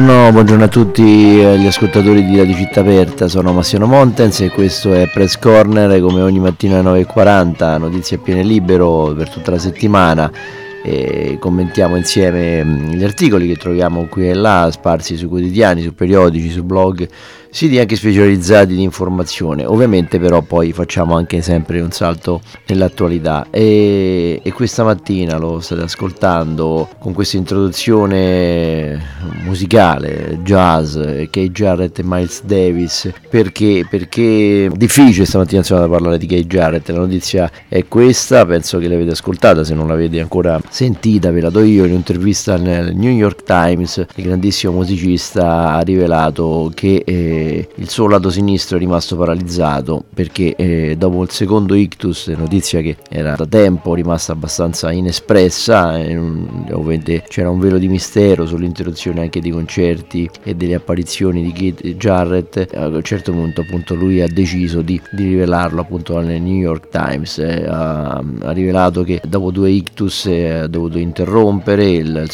Buongiorno a tutti gli ascoltatori di Radio Città Aperta, sono Massimo Montens e questo è Press Corner, come ogni mattina alle 9:40, notizie a piene libero per tutta la settimana. E commentiamo insieme gli articoli che troviamo qui e là, sparsi su quotidiani, su periodici, su blog, siti anche specializzati di informazione. Ovviamente però poi facciamo anche sempre un salto nell'attualità e questa mattina lo state ascoltando con questa introduzione musicale, jazz, Keith Jarrett e Miles Davis. Perché è difficile stamattina da parlare di Keith Jarrett. La notizia è questa, penso che l'avete ascoltata, se non l'avete ancora sentita ve la do io. In un'intervista nel New York Times il grandissimo musicista ha rivelato che il suo lato sinistro è rimasto paralizzato perché dopo il secondo ictus, notizia che era da tempo rimasta abbastanza inespressa, ovviamente c'era un velo di mistero sull'interruzione anche dei concerti e delle apparizioni di Keith Jarrett. A un certo punto appunto lui ha deciso di rivelarlo appunto nel New York Times. Ha rivelato che dopo 2 ictus ha dovuto interrompere il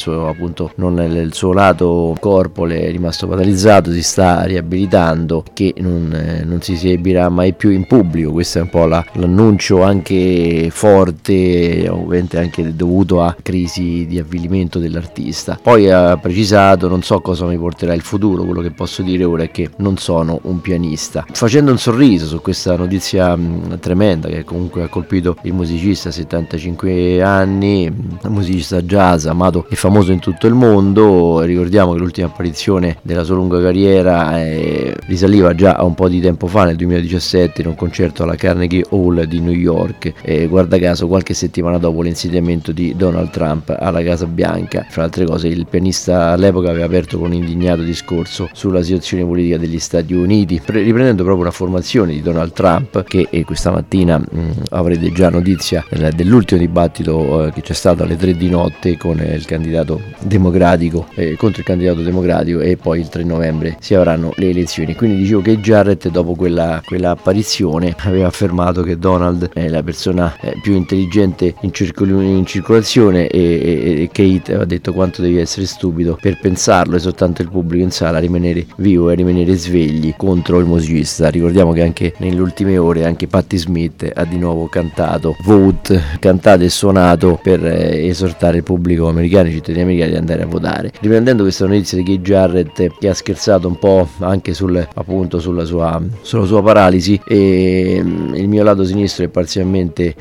suo lato corporeo è rimasto paralizzato, si sta riabilitando, che non si esibirà mai più in pubblico. Questo è un po' l'annuncio anche forte, ovviamente anche dovuto a crisi di avvilimento dell'artista. Poi ha precisato: non so cosa mi porterà il futuro, quello che posso dire ora è che non sono un pianista, facendo un sorriso su questa notizia tremenda che comunque ha colpito il musicista, 75 anni, un musicista jazz amato e famoso in tutto il mondo. Ricordiamo che l'ultima apparizione della sua lunga carriera risaliva già a un po' di tempo fa, nel 2017, in un concerto alla Carnegie Hall di New York, guarda caso qualche settimana dopo l'insediamento di Donald Trump alla Casa Bianca. Fra altre cose, il pianista all'epoca aveva aperto con un indignato discorso sulla situazione politica degli Stati Uniti, riprendendo proprio un'affermazione di Donald Trump che questa mattina avrete già notizia dell'ultimo dibattito che c'è stato alle 3 di notte con il candidato democratico contro il candidato democratico, e poi il 3 novembre si avranno le elezioni. Quindi dicevo che Jarrett, dopo quella apparizione, aveva affermato che Donald è la persona più intelligente in circolazione, e Kate aveva detto: quanto devi essere stupido per pensarlo, e soltanto il pubblico in sala a rimanere vivo e a rimanere svegli contro il musicista. Ricordiamo che anche nelle ultime ore anche Patti Smith ha di nuovo cantato Vote, cantato e suonato per esortare il pubblico americano, i cittadini americani, di andare a votare. Riprendendo questa notizia di Keith Jarrett, che ha scherzato un po' anche sulla sua paralisi, e il mio lato sinistro è parzialmente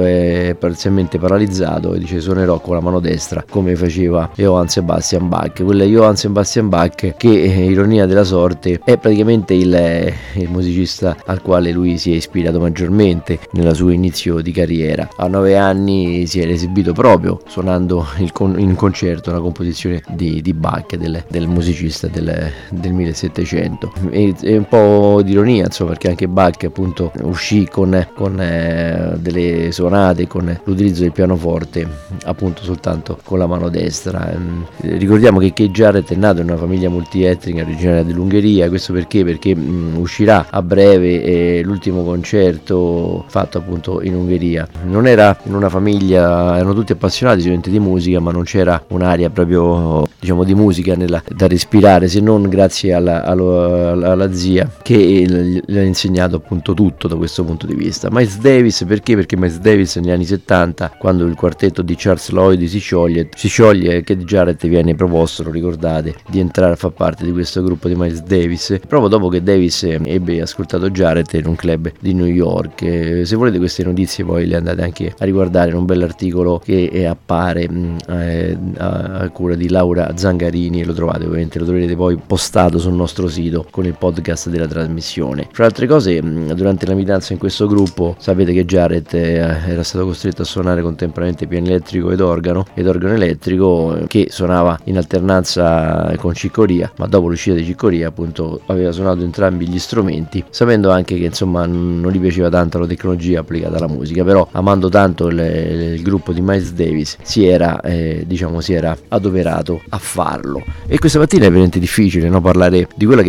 paralizzato, e dice: suonerò con la mano destra come faceva Johann Sebastian Bach. Quella Johann Sebastian Bach che, ironia della sorte, è praticamente il musicista al quale lui si è ispirato maggiormente nella sua inizio di carriera. A 9 anni si era esibito proprio suonando in concerto una composizione di Bach, del musicista del 1700. È un po' di ironia, insomma, perché anche Bach appunto uscì con delle suonate con l'utilizzo del pianoforte appunto soltanto con la mano destra. Ricordiamo che Keith Jarrett è nato in una famiglia multietnica originaria dell'Ungheria. Questo perché uscirà a breve l'ultimo concerto fatto appunto in Ungheria. Non era in una famiglia, erano tutti appassionati sicuramente di musica, ma non c'era un'aria proprio, diciamo, di musica da respirare, se non grazie alla zia, che le ha insegnato appunto tutto da questo punto di vista. Miles Davis perché Miles Davis negli anni 70, quando il quartetto di Charles Lloyd si scioglie, Keith Jarrett viene proposto, lo ricordate, di entrare a far parte di questo gruppo di Miles Davis, proprio dopo che Davis ebbe ascoltato Jarrett in un club di New York. Se volete queste notizie poi le andate anche a riguardare in un bell'articolo che appare a cura di Laura Zangarini, e lo trovate, ovviamente lo troverete poi postato sul nostro sito con il podcast della trasmissione. Fra altre cose, durante la militanza in questo gruppo sapete che Jarrett era stato costretto a suonare contemporaneamente piano elettrico ed organo elettrico, che suonava in alternanza con Chick Corea, ma dopo l'uscita di Chick Corea appunto aveva suonato entrambi gli strumenti, sapendo anche che insomma non gli piaceva tanto la tecnologia applicata alla musica, però amando tanto il gruppo di Miles Davis si era adoperato a farlo. E questa mattina è veramente difficile parlare di quella che potrebbe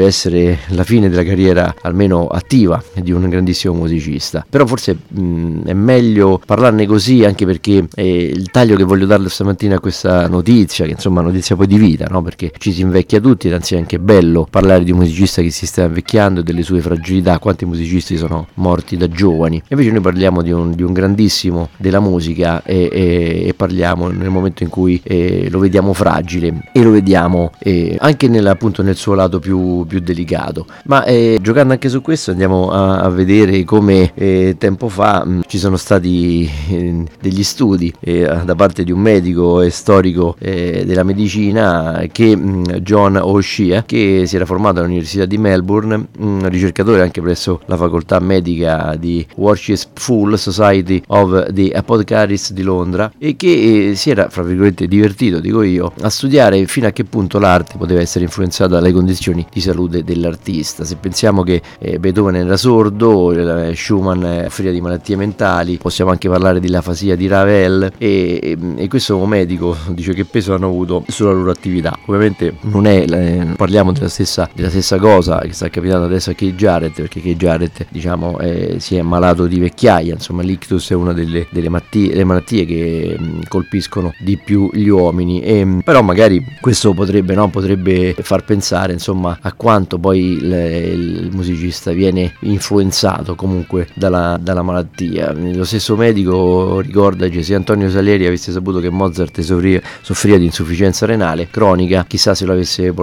potrebbe essere la fine della carriera almeno attiva di un grandissimo musicista. Però forse è meglio parlarne così, anche perché il taglio che voglio darle stamattina a questa notizia, che insomma è notizia poi di vita, no? Perché ci si invecchia tutti, ed anzi è anche bello parlare di un musicista che si sta invecchiando e delle sue fragilità. Quanti musicisti sono morti da giovani? Invece noi parliamo di un grandissimo della musica e parliamo nel momento in cui lo vediamo fragile, e lo vediamo anche appunto nel suo lato più delicato. Ma giocando anche su questo, andiamo a vedere come tempo fa ci sono stati degli studi da parte di un medico e storico della medicina, che John O'Shea, che si era formato all'Università di Melbourne, un ricercatore anche presso la facoltà medica di Worcester Society of the Apothecaries di Londra, e che si era, fra virgolette, divertito, dico io, a studiare fino a che punto l'arte poteva essere influenzata dalle condizioni di salute dell'artista. Se pensiamo che Beethoven era sordo, Schumann soffriva di malattie mentali, possiamo anche parlare dell'afasia di Ravel, e questo medico dice che peso hanno avuto sulla loro attività. Ovviamente non è parliamo della stessa cosa che sta capitando adesso a Keith Jarrett, perché Keith Jarrett, diciamo, si è malato di vecchiaia. Insomma, l'ictus è una delle malattie che colpiscono di più gli uomini, però magari questo potrebbe far pensare, insomma, a quanto poi il musicista viene influenzato comunque dalla malattia. Lo stesso medico ricorda che se Antonio Salieri avesse saputo che Mozart soffriva di insufficienza renale cronica, chissà se lo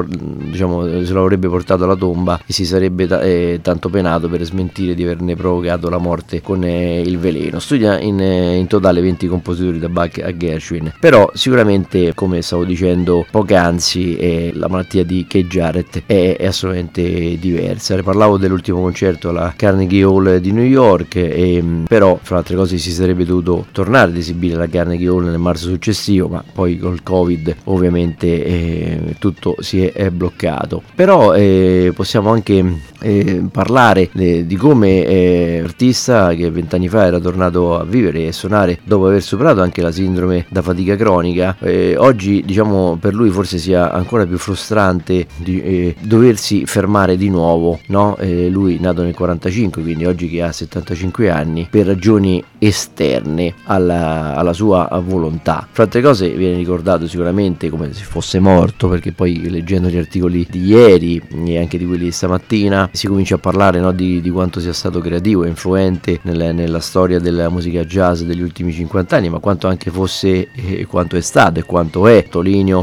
avrebbe portato alla tomba e si sarebbe tanto penato per smentire di averne provocato la morte con il veleno. Studia in totale 20 compositori da Bach a Gershwin, però sicuramente, come stavo dicendo poc'anzi, la malattia di Keith Jarrett è assolutamente diversa. Ne parlavo dell'ultimo concerto alla Carnegie Hall di New York, però fra altre cose si sarebbe dovuto tornare ad esibire alla Carnegie Hall nel marzo successivo, ma poi col Covid ovviamente tutto si è bloccato. Però possiamo anche parlare di come artista che 20 anni fa era tornato a vivere e suonare dopo aver superato anche la sindrome da fatica cronica, oggi, diciamo, per lui forse sia ancora più frustrante doversi fermare di nuovo, no? Lui nato nel 45, quindi oggi che ha 75 anni, per ragioni esterne alla sua volontà. Fra altre cose viene ricordato sicuramente come se fosse morto, perché poi leggendo gli articoli di ieri e anche di quelli di stamattina si comincia a parlare, no, di quanto sia stato creativo e influente nella storia della musica jazz degli ultimi 50 anni, ma quanto anche fosse quanto è stato e quanto è Tolinio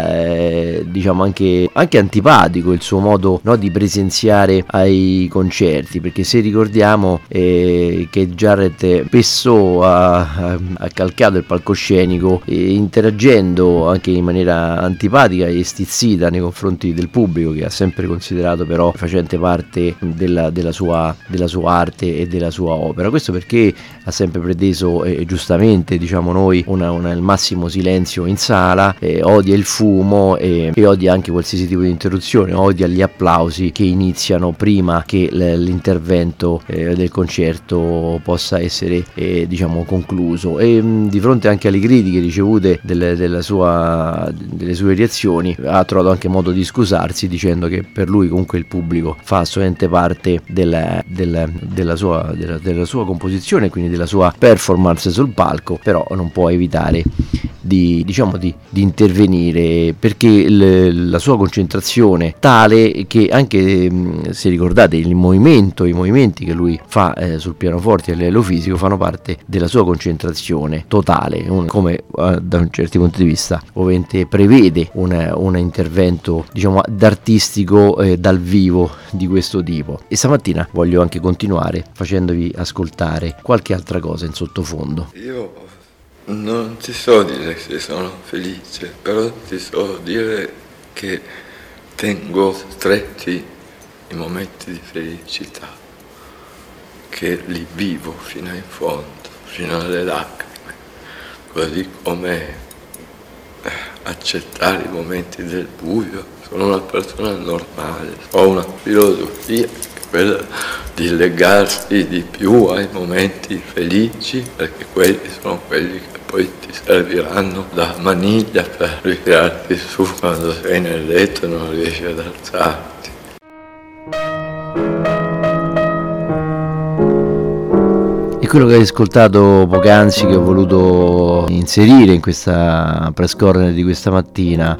diciamo anche antipatico il suo modo, no, di presenziare ai concerti, perché se ricordiamo che Jarrett spesso ha calcato il palcoscenico, interagendo anche in maniera antipatica e stizzita nei confronti del pubblico, che ha sempre considerato però facente parte della sua arte e della sua opera. Questo perché ha sempre preteso, giustamente diciamo noi, il massimo silenzio in sala, odia il fumo e odia anche qualsiasi tipo di interruzione, odia gli applausi che iniziano prima che l'intervento del concerto possa essere diciamo concluso. E di fronte anche alle critiche ricevute delle sue reazioni, ha trovato anche modo di scusarsi, dicendo che per lui comunque il pubblico fa assolutamente parte della sua composizione, quindi della sua performance sul palco, però non può evitare di intervenire, perché la sua concentrazione tale che anche se ricordate i movimenti che lui fa sul pianoforte a livello fisico fanno parte della sua concentrazione totale, come da un certo punto di vista ovviamente prevede un intervento, diciamo, d'artistico dal vivo di questo tipo. E stamattina voglio anche continuare facendovi ascoltare qualche altra cosa in sottofondo. Io non ti so dire se sono felice, però ti so dire che tengo stretti i momenti di felicità, che li vivo fino in fondo, fino alle lacrime, così come accettare i momenti del buio. Sono una persona normale, ho una filosofia che è quella di legarsi di più ai momenti felici, perché quelli sono quelli che poi ti serviranno da maniglia per ritirarti su quando sei nel letto e non riesci ad alzarti. E quello che hai ascoltato poc'anzi, che ho voluto inserire in questa press corner di questa mattina,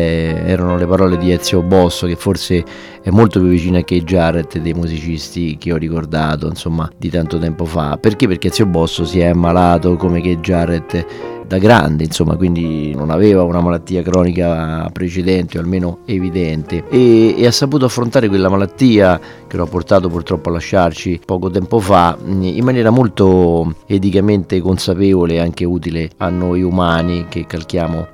erano le parole di Ezio Bosso, che forse è molto più vicino a Keith Jarrett dei musicisti che ho ricordato, insomma, di tanto tempo fa. Perché? Perché Ezio Bosso si è ammalato come Keith Jarrett da grande, insomma, quindi non aveva una malattia cronica precedente, o almeno evidente, e ha saputo affrontare quella malattia che lo ha portato purtroppo a lasciarci poco tempo fa in maniera molto eticamente consapevole e anche utile a noi umani che calchiamo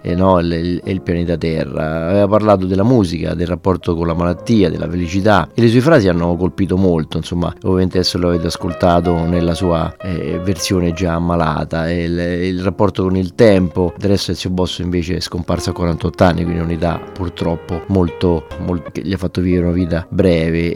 il pianeta Terra. Aveva parlato della musica, del rapporto con la malattia, della felicità, e le sue frasi hanno colpito molto, insomma. Ovviamente adesso lo avete ascoltato nella sua versione già ammalata, il rapporto con il tempo. Del resto Ezio Bosso invece è scomparso a 48 anni, quindi un'età purtroppo molto che gli ha fatto vivere una vita breve,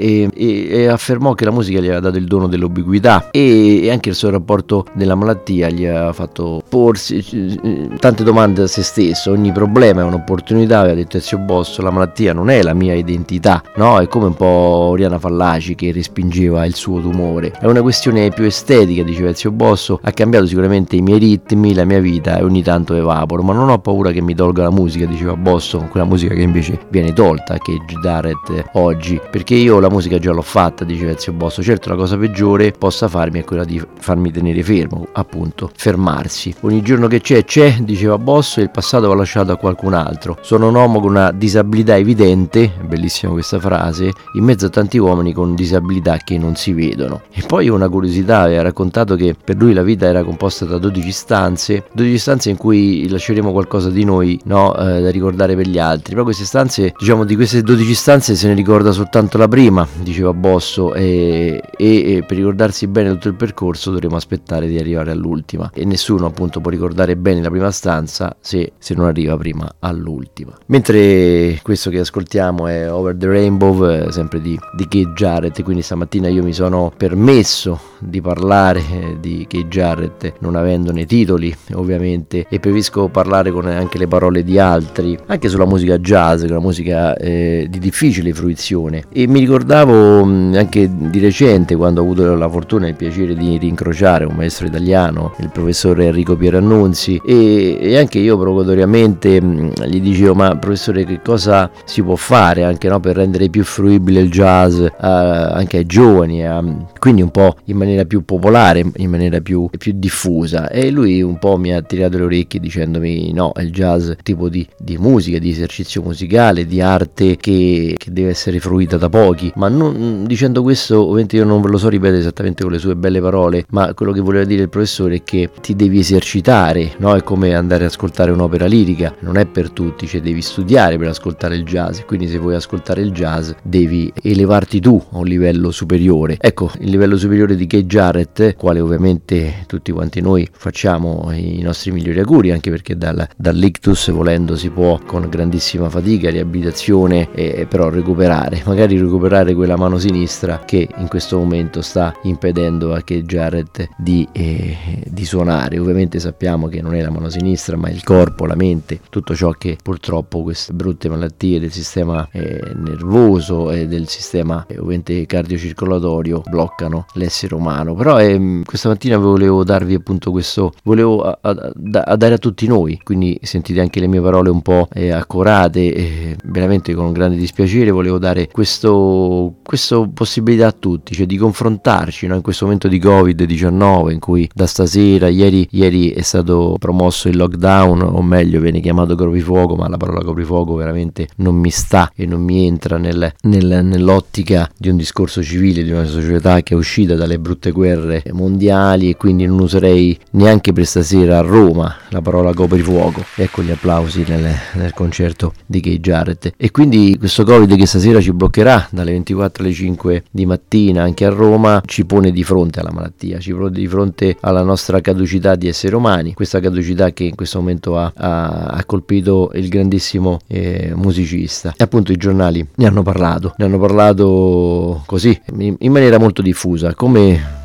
e affermò che la musica gli aveva dato il dono dell'ubiquità, e anche il suo rapporto della malattia gli ha fatto porsi tante domande a se stesso. Ogni problema è un'opportunità, aveva detto Ezio Bosso. La malattia non è la mia identità, no? È come un po' Oriana Fallaci che respingeva il suo tumore. È una questione più estetica, diceva Ezio Bosso. Ha cambiato sicuramente i miei ritmi, la mia vita, e ogni tanto evaporo, ma non ho paura che mi tolga la musica, diceva Bosso, quella musica che invece viene tolta, che Jarrett oggi, perché io la musica già l'ho fatta, diceva Ezio Bosso. Certo, la cosa peggiore possa farmi è quella di farmi tenere fermo, appunto, fermarsi. Ogni giorno che c'è, diceva Bosso, e il passato va lasciato a qualcun altro. Sono un uomo con una disabilità evidente, bellissima questa frase, in mezzo a tanti uomini con disabilità che non si vedono. E poi una curiosità, aveva raccontato che per lui la vita era composta da 12 stanze in cui lasceremo qualcosa di noi, da ricordare per gli altri. Però queste stanze, diciamo, di queste 12 stanze se ne ricorda soltanto la prima, diceva Bosso, e per ricordarsi bene tutto il percorso dovremo aspettare di arrivare all'ultima, e nessuno appunto può ricordare bene la prima stanza se non arriva prima all'ultima. Mentre questo che ascoltiamo è Over the Rainbow, sempre di Keith Jarrett, quindi stamattina io mi sono permesso di parlare di Keith Jarrett non avendone titoli, ovviamente, e preferisco parlare con anche le parole di altri, anche sulla musica jazz, che è una musica di difficile fruizione. E mi ricordavo anche di recente, quando ho avuto la fortuna e il piacere di rincrociare un maestro italiano, il professore Enrico Pierannunzi, e anche io provocatoriamente gli dicevo: ma professore, che cosa si può fare anche per rendere più fruibile il jazz anche ai giovani, quindi un po' in maniera più popolare, in maniera più diffusa? E lui un po' mi ha tirato le orecchie dicendomi: no, il jazz è un tipo di musica, di esercizio musicale, di arte che deve essere fruita da pochi. Ma non, dicendo questo, ovviamente io non ve lo so ripetere esattamente con le sue belle parole, ma quello che voleva dire il professore è che ti devi esercitare, no? È come andare ad ascoltare un'opera lirica, non è per tutti, cioè devi studiare per ascoltare il jazz, quindi se vuoi ascoltare il jazz devi elevarti tu a un livello superiore. Ecco, il livello superiore di Keith Jarrett, quale ovviamente tutti quanti noi facciamo i nostri migliori auguri, anche perché dall'ictus, volendo, si può con grandissima fatica, riabilitazione, però recuperare quella mano sinistra che in questo momento sta impedendo a Keith Jarrett di suonare. Ovviamente sappiamo che non è la mano sinistra, ma il corpo, la mente, tutto ciò che purtroppo queste brutte malattie del sistema nervoso e del sistema ovviamente cardiocircolatorio bloccano l'essere umano. Però questa mattina volevo darvi appunto questo, volevo dare a tutti noi, quindi sentite anche le mie parole un po' accorate, veramente con un grande dispiacere volevo dare questa possibilità a tutti, cioè di confrontarci, in questo momento di Covid-19 in cui da stasera, ieri è stato promosso il lockdown, o meglio viene chiamato coprifuoco, ma la parola coprifuoco veramente non mi sta e non mi entra nell'ottica di un discorso civile, di una società che è uscita dalle brutte guerre mondiali, e quindi non userei neanche per stasera a Roma la parola coprifuoco. Ecco gli applausi nel concerto di Keith Jarrett. E quindi questo Covid che stasera ci bloccherà dalle 24 alle 5 di mattina anche a Roma ci pone di fronte alla malattia, ci pone di fronte alla nostra caducità di esseri umani, questa caducità che in questo momento ha colpito il grandissimo musicista. E appunto i giornali ne hanno parlato così in maniera molto diffusa, come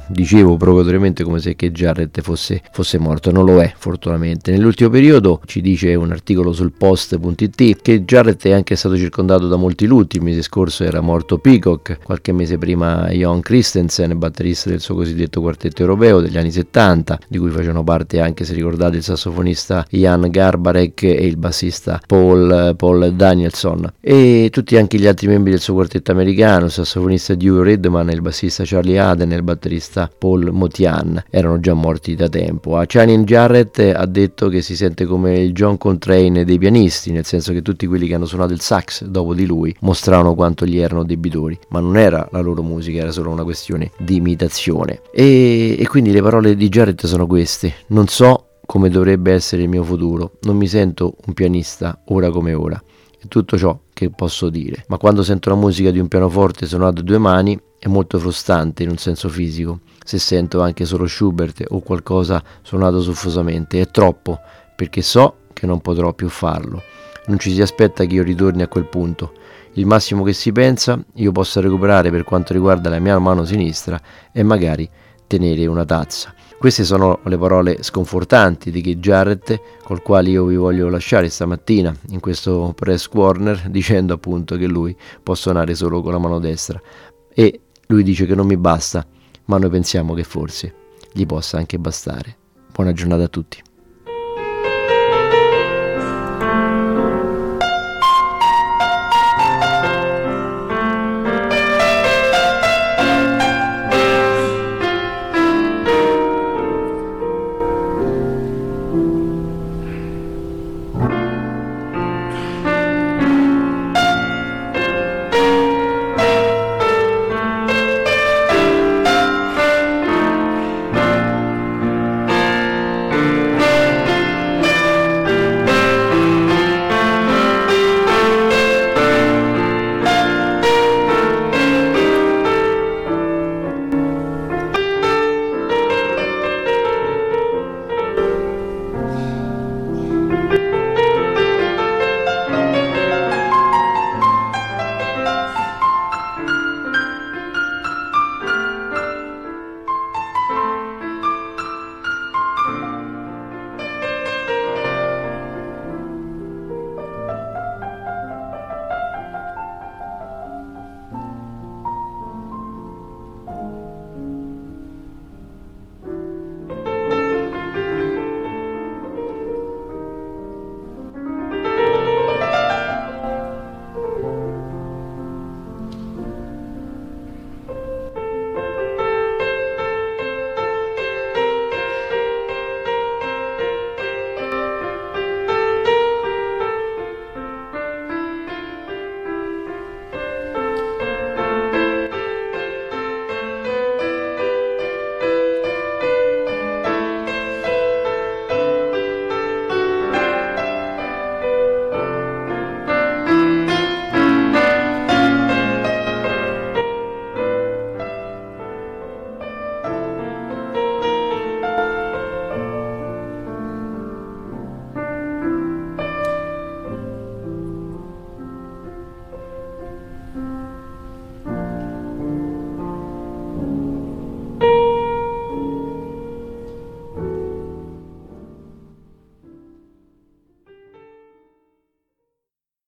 dicevo provocatoriamente come se Keith Jarrett fosse morto. Non lo è, fortunatamente. Nell'ultimo periodo, ci dice un articolo sul Post.it, Keith Jarrett è anche stato circondato da molti lutti. Il mese scorso era morto Peacock, qualche mese prima Jon Christensen, batterista del suo cosiddetto quartetto europeo degli anni 70, di cui facevano parte anche, se ricordate, il sassofonista Jan Garbarek e il bassista Paul Danielson, e tutti anche gli altri membri del suo quartetto americano, il sassofonista Dewey Redman, il bassista Charlie Haden e il batterista Paul Motian erano già morti da tempo. A Channing Jarrett ha detto che si sente come il John Coltrane dei pianisti, nel senso che tutti quelli che hanno suonato il sax dopo di lui mostravano quanto gli erano debitori, ma non era la loro musica, era solo una questione di imitazione. E quindi le parole di Jarrett sono queste: non so come dovrebbe essere il mio futuro, non mi sento un pianista ora come ora, è tutto ciò che posso dire, ma quando sento la musica di un pianoforte suonato a due mani è molto frustrante in un senso fisico. Se sento anche solo Schubert o qualcosa suonato soffusamente è troppo, perché so che non potrò più farlo. Non ci si aspetta che io ritorni a quel punto. Il massimo che si pensa io possa recuperare per quanto riguarda la mia mano sinistra è magari tenere una tazza. Queste sono le parole sconfortanti di Keith Jarrett, col quale io vi voglio lasciare stamattina in questo press corner, dicendo appunto che lui può suonare solo con la mano destra, e lui dice che non mi basta, ma noi pensiamo che forse gli possa anche bastare. Buona giornata a tutti.